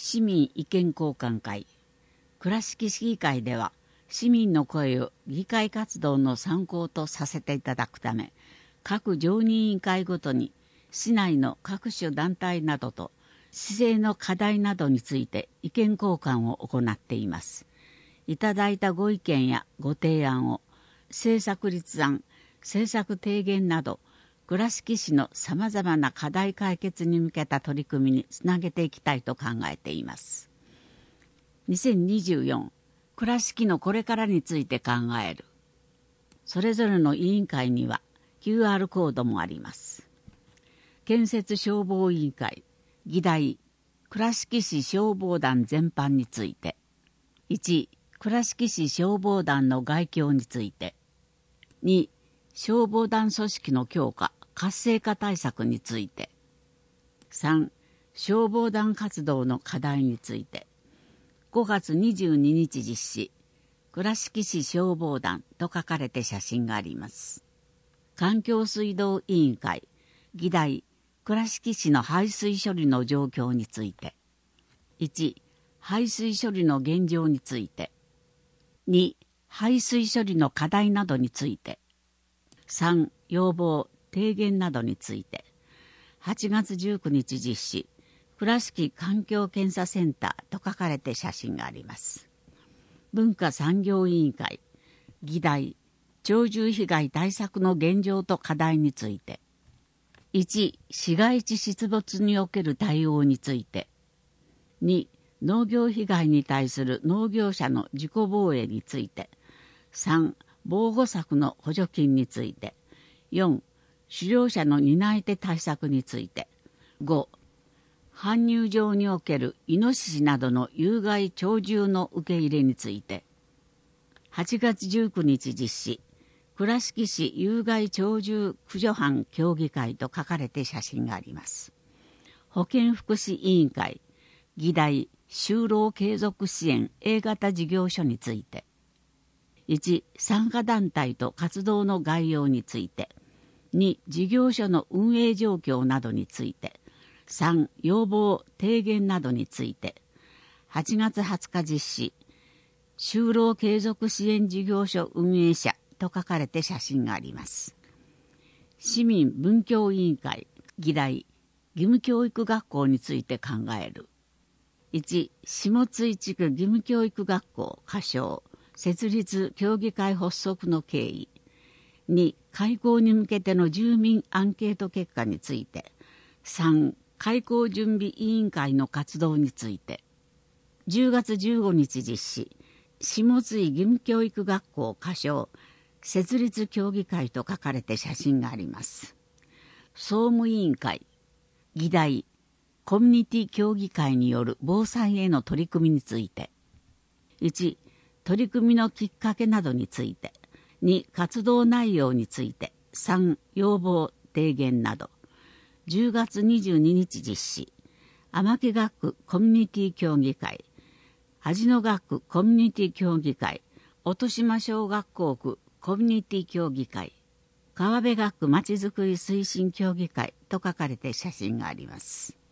市民意見交換会。倉敷市議会では市民の声を議会活動の参考とさせていただくため、各常任委員会ごとに市内の各種団体などと市政の課題などについて意見交換を行っています。いただいたご意見やご提案を政策立案、政策提言など倉敷市のさまざまな課題解決に向けた取り組みにつなげていきたいと考えています。2024倉敷のこれからについて考える。それぞれの委員会には QR コードもあります。建設消防委員会議題、倉敷市消防団全般について。1、倉敷市消防団の概況について。2、消防団組織の強化、活性化対策について。3、消防団活動の課題について。5月22日実施、倉敷市消防団と書かれて写真があります。環境水道委員会議題、倉敷市の排水処理の状況について。1、排水処理の現状について。2、排水処理の課題などについて。3、要望、提言などについて。8月19日実施、倉敷環境検査センターと書かれて写真があります。文化産業委員会議題、鳥獣被害対策の現状と課題について。1、市街地出没における対応について。2、農業被害に対する農業者の自己防衛について。3、防護柵の補助金について。4、狩猟者の担い手対策について。5、搬入場におけるイノシシなどの有害鳥獣の受け入れについて。8月19日実施、倉敷市有害鳥獣駆除班協議会と書かれて写真があります。保健福祉委員会議題、就労継続支援 A 型事業所について。1、参加団体と活動の概要について。2、事業所の運営状況などについて。3、要望、提言などについて。8月20日実施、就労継続支援事業所運営者と書かれて写真があります。市民文教委員会議題、義務教育学校について考える。1、下津地区義務教育学校仮称設立協議会発足の経緯。2、開校に向けての住民アンケート結果について。3、開校準備委員会の活動について。10月15日実施、下津義務教育学校仮称設立協議会と書かれて写真があります。総務委員会議題、コミュニティ協議会による防災への取り組みについて。1、取り組みのきっかけなどについて。2、活動内容について。3、要望、提言など。10月22日実施、天城学区コミュニティ協議会、恥野学区コミュニティ協議会、音島小学校区コミュニティ協議会、川辺学区まちづくり推進協議会と書かれて写真があります。